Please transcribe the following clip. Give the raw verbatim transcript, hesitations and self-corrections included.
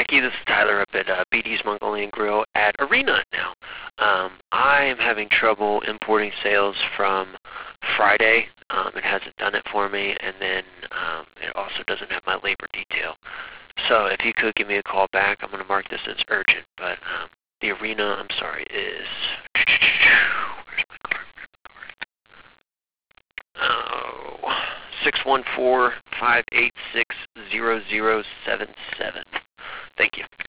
Ricky, this is Tyler up at uh, B D's Mongolian Grill at Arena now. Um, I am having trouble importing sales from Friday. Um, it hasn't done it for me, and then um, it also doesn't have my labor detail. So if you could give me a call back, I'm going to mark this as urgent. But um, the Arena, I'm sorry, is... Where's my card? Oh, six one four, five eight six, zero zero seven seven. Thank you.